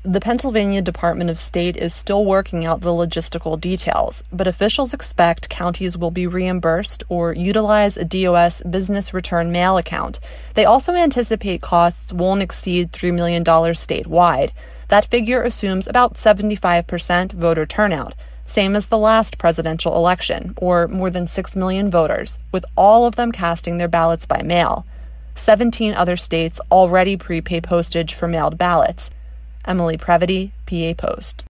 The Pennsylvania Department of State is still working out the logistical details, but officials expect counties will be reimbursed or utilize a DOS business return mail account. They also anticipate costs won't exceed $3 million statewide. That figure assumes about 75% voter turnout, same as the last presidential election, or more than 6 million voters, with all of them casting their ballots by mail. 17 other states already prepay postage for mailed ballots. Emily Previty, PA Post.